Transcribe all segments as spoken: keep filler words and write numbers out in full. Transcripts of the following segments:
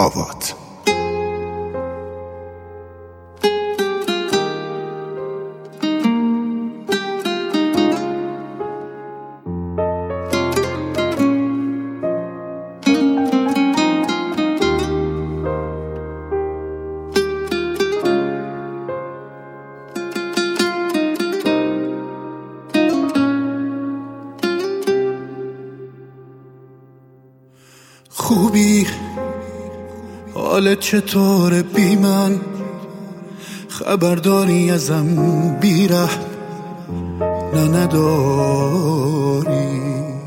آواد. خوبی حالت چطوره بی من؟ خبرداری ازم بیره نه نداری.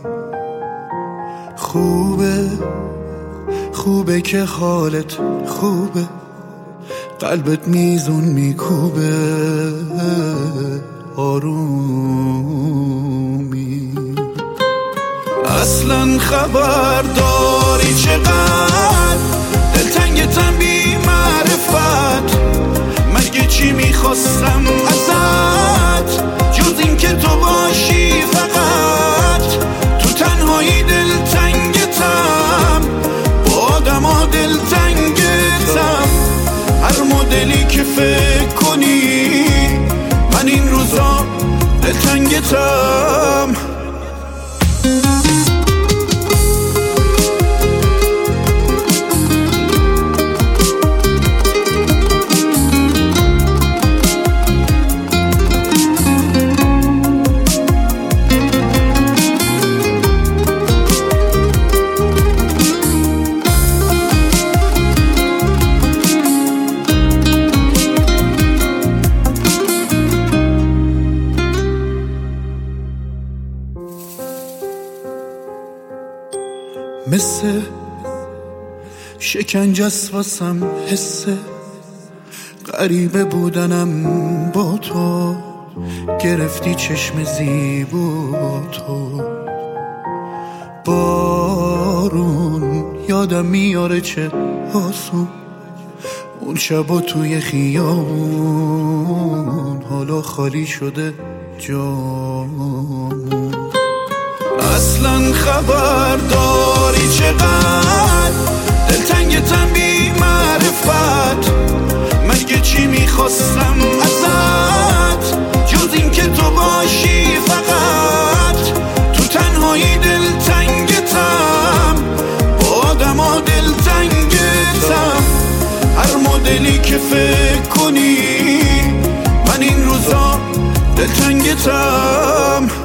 خوبه خوبه که حالت خوبه، قلبت میزون میکوبه آرومی. اصلا خبر داری چقدر دلتنگتم بی معرفت؟ مگه چی میخواستم ازت جز این که تو باشی فقط؟ تو تنهایی دلتنگتم، با آدم ها دلتنگتم. هر مدلی که فکر کنی من این روزا دلتنگتم. مثل شکنجه است واسم حسه، غریبه بودنم با تو، گرفتی چشم زیبا تو. بارون یادم میاره چه آسون اون شبا توی خیابون، حالا خالی شده جامون. اصلا خبر داری چقدر دلتنگتم بی معرفت؟ مگه چی میخواستم ازت جز این که تو باشی فقط؟ تو تنهایی دلتنگتم، با آدم ها دلتنگتم. هر مدلی که فکر کنی من این روزا دلتنگتم.